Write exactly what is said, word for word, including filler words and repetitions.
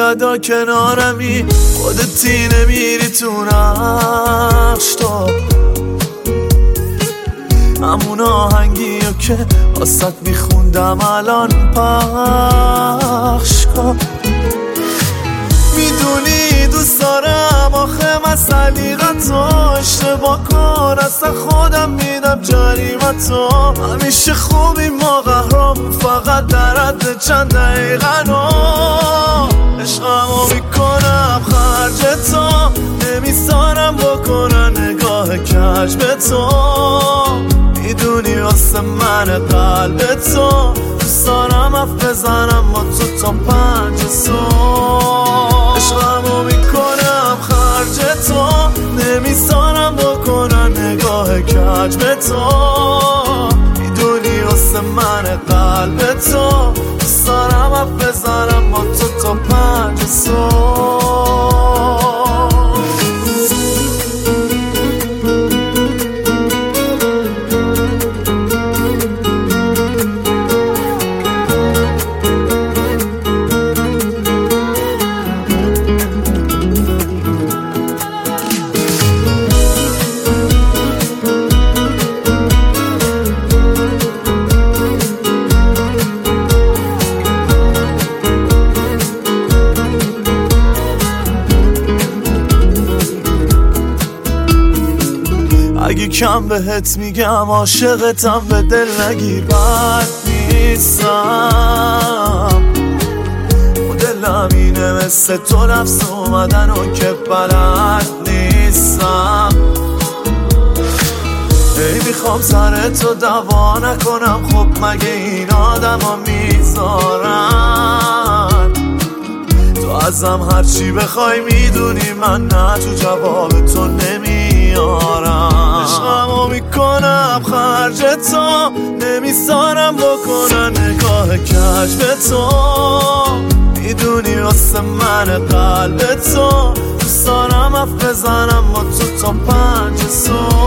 ادا کنارمی، خودتی نمیری تو نقش تو، همون آهنگیو که واسط میخوندم الان پخش کن. میدونی دوست دارم آخه مسئلیقتو، اشتباه کن اصلا خودم میدم جریمتو. همیشه خوبی ما قهرام، فقط در حد چند دقیقه نو عشقمو میکنم خرج تو، نمیذارم بکنن نگاه کج به تو. میدونی واسه من قلب تو، دوست دارم اف بزنم با تو تا پنج صبح. عشقمو میکنم خرج تو، نمیذارم بکنن نگاه کج به تو. میدونی واسه من قلب تو، دوست دارم اف بزنم با تو تا پنج صبح. اگه کم بهت میگم عاشقتم به دل نگیر، بد نیستم و دلم اینه مثل تو نفس اومدن و که بلد نیستم. ای میخوام سرتو دوا نکنم، خب مگه این آدم ها میذارن؟ تو ازم هرچی بخوای میدونی من نه تو جواب تو نمیارم. عشقمو میکنم خرج تو، نمیذارم بکنن نگاه کج به تو. میدونی واسه من قلب تو، دوست دارم اف بزنم با تو تا پنج صبح.